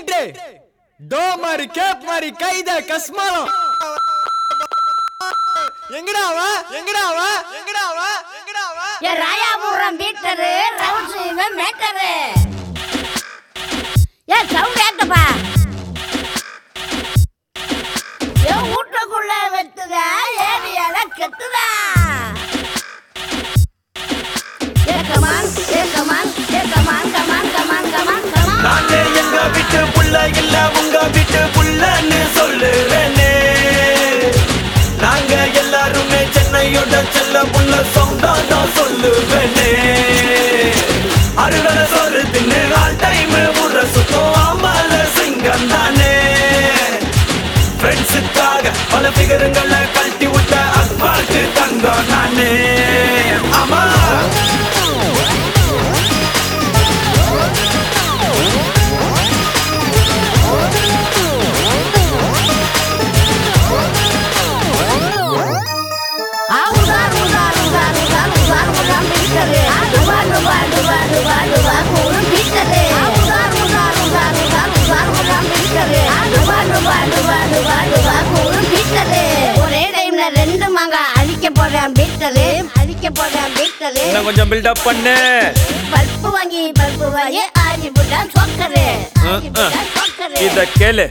beat to மாதிரி கேப் மாதிரி கைத கஸ்மாலம் எங்கடாவா எங்கடாவா எங்கடாவா எங்கடாவா ஏ ராயாபுரம் பீட்டரு ரவுண்ட்ஸ் இவன் மேட்டரு ஏ சவுண்ட் ஏத்தப்பா ஏ வீட்டுக்குள்ள வெத்துதா ஏரியால கெத்துதா ஏ கமான் ஏ கமான் ஏ come on come on come on come on come on நானே எங்க வீட்டு புள்ள இல்ல உங்க வீட்டு புள்ளன்னு சொல்லுவேனே நாங்க எல்லாருமே சென்னையோட செல்ல புள்ள சவுண்டா தான் சொல்லுவேனே அறுவடை சோறு தின்னு ஆல் டைம் ஊற சுத்தம் ஆமால சிங்கம் தானே ஃப்ரெண்ட்ஸுக்காக பல பிகருங்களை கழட்டி விட்ட அஸ்பால்ட்டு தங்கம் நானே ஆமா ஒரே டைம்ல ரெண்டு மாங்க அழிக்க போறேன் பீட்டரு அழிக்க போறேன் பீட்டரு கொஞ்சம் பில்டப் பண்ணு பல்பு வாங்கி ஆஜி புட்டா சொக்கரு இத கேளு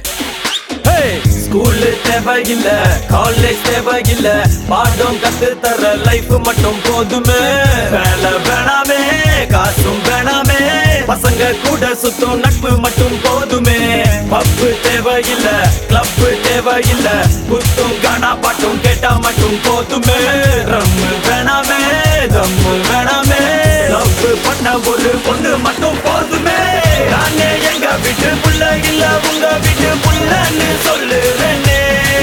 ஸ்கூல் தேவையில்ல காலேஜ் தேவையில்ல பாடம் கத்து தர லைஃப் மட்டும் போதுமே வேலை வேணாமே காசும் வேணாமே பசங்க கூட சுத்தும் நட்பு மட்டும் போதுமே பப்பு தேவையில்ல கிளப் தேவையில்ல குத்தும் கானா பாட்டும் கேட்டா மட்டும் போதுமே ரம்மு வேணாமே தம்மு வேணாமே லவ் பண்ண ஒரு பொண்ணு மட்டும் போதுமே நானே எங்க வீட்டு புள்ள இல்ல உங்க வீட்டு புள்ளன்னு சொல்லுவேனே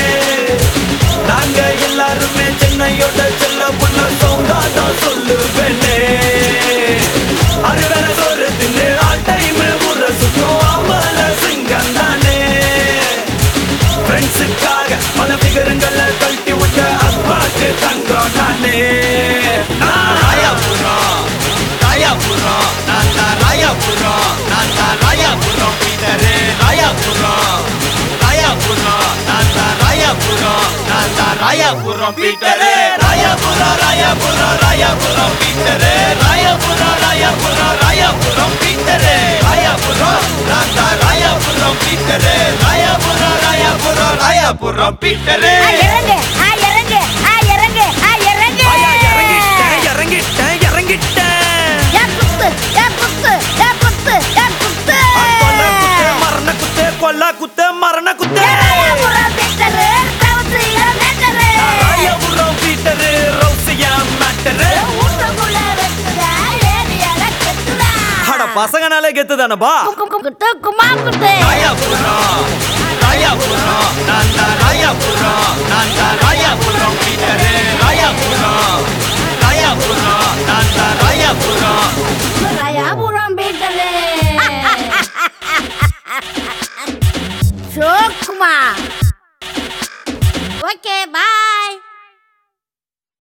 நாங்க எல்லாருமே சென்னையோட செல்ல புள்ள சவுண்டா தான் சொல்லுவேனே அறுவடை சோறு தின்னு ஆல் டைம் ஊற சுத்தம் ஆமல சிங்கம் தானே ஃப்ரெண்ட்ஸுக்காக பல பிகருங்களை கழட்டி விட்ட அஸ்பாட்டு தங்கம் நானே ராயாபுரம் ராயாபுரம் நான் தான் ராயாபுரம் நான் தான் ராயாபுரம் பீட்டரு ராயாபுரம் ராயாபுரம் நான் தான் ராயாபுரம் நான் தான் Royapuram peter Royapuram Royapuram Royapuram peter Royapuram Royapuram Royapuram peter Royapuram நான் தான் ராயாபுரம் பீட்டரு ராயாபுரம் ராயாபுரம் ராயாபுரம் பீட்டரு இறங்கு இறங்கு இறங்கு இறங்கிட்டேன் இறங்கிட்டேன் மரண குத்து கொல்ல குத்து மரண குத்து ராயாபுரம் பீட்டரு ரவுசியா மேட்டரு அட பசங்கனாலே கெத்து தானப்பா ராயாபுரம் ராயாபுரம் நான் தான் ராயாபுரம் நான் தான் ராயாபுரம் பீட்டரு ராயாபுரம் ராயாபுரம் நான் தான் ராயாபுரம் ராயாபுரம் பீட்டரு சோக்குமா